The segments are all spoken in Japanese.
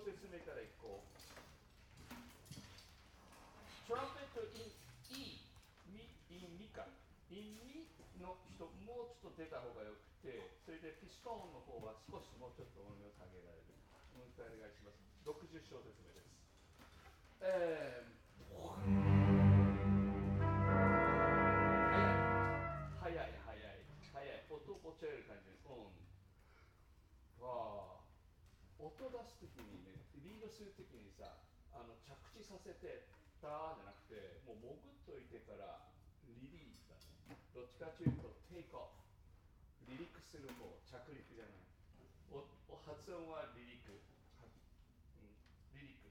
説明からいこう。トランペット in E、in ミか。in ミの人、もうちょっと出た方がよくて、それでピストンの方は少しもうちょっと音量下げられる。もう一回お願いします。60小節目です。早い。音をちゃえる感じです。音出すときにね、リードするときにさ、着地させて、ダーじゃなくて、もう潜っといてからリリースだね。どっちかというと、テイクオフ。離陸する方、着陸じゃない。発音は離陸。離陸。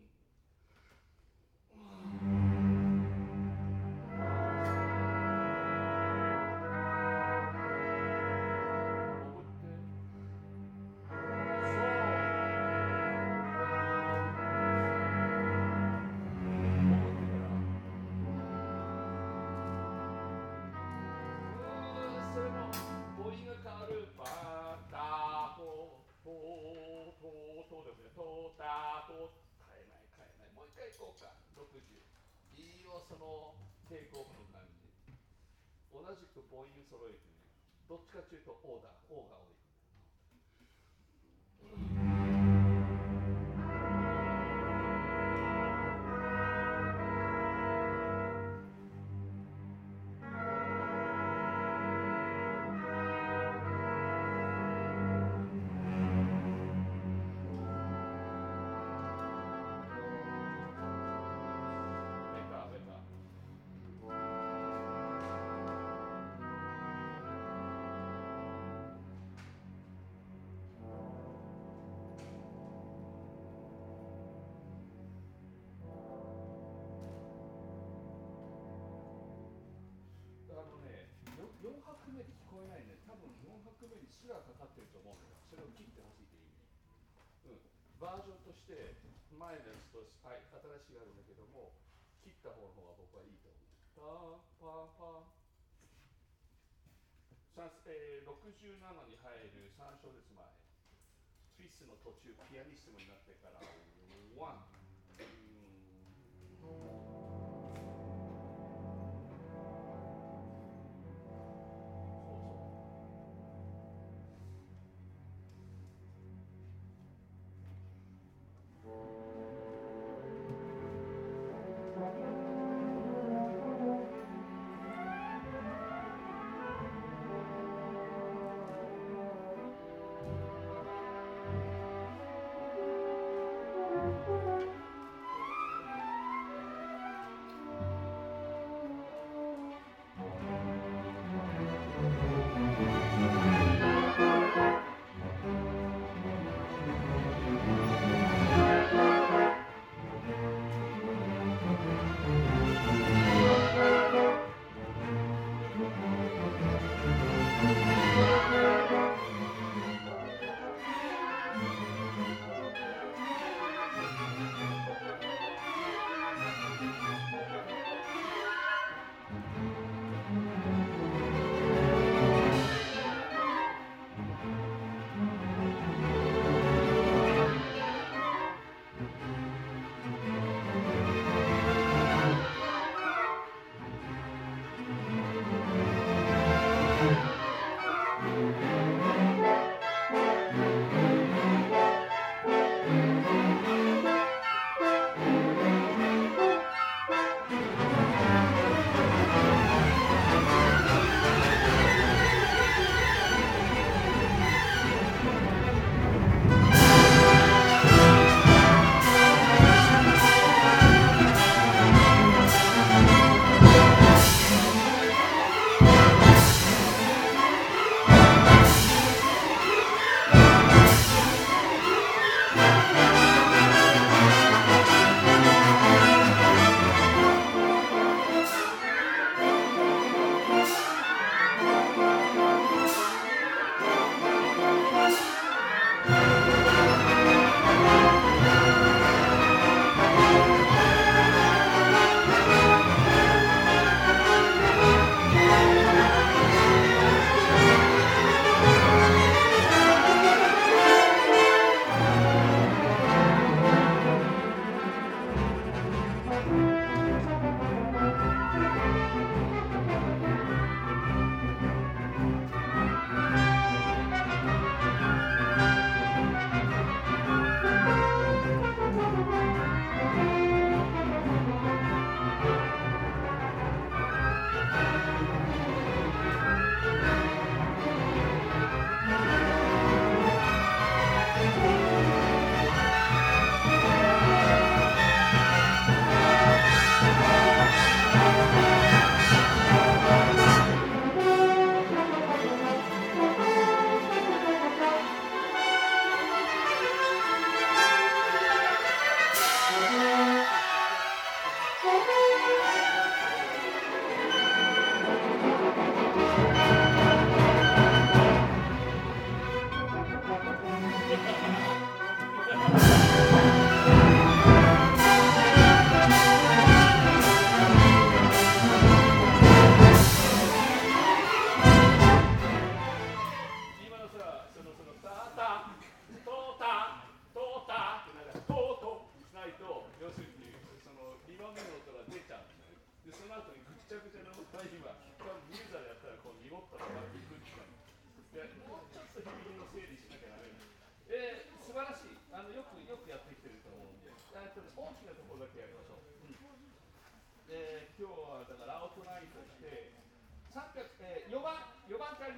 そのテイクオフの感じ。同じく母音揃えてね、どっちかというと O だ、O が多い。4拍目で聞こえないね。多分4拍目にすらかかってると思うんだよ。それを切ってほしいという意味。バージョンとして前のやつと新しいがあるんだけども、切った方の方が僕はいいと思う。パー67に入る3小節前。ツイストの途中ピアニストになってから1。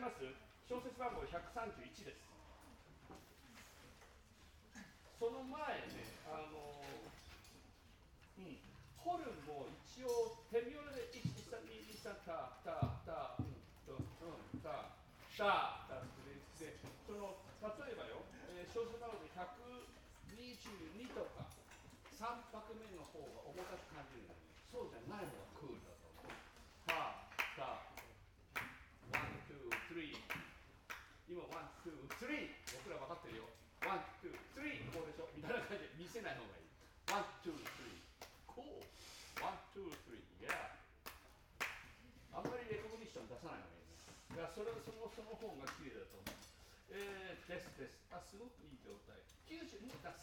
ます？小説番号131です。その前ね、ホルンも一応手ミオルで1、2、3、2、3、タ、タ、タ、タ、タ、タで、その例えばよ、小説番号で122とか3拍目の方が重たく感じるのに、そうじゃない方がクールだと思う。タ、タ、ワン、ツー、スリー。今、ワン、ツー、スリー。僕ら分かってるよ。ワン、ツー、スリー。こうでしょみたいな感じで見せない方がいい。ワン、ツー、スリー。こう。ワン、ツー、スリー。いや。あんまりレコグニッション出さない方がいいね。いや、その方が綺麗だと思う。です。あ、すごくいい状態。90、もうだ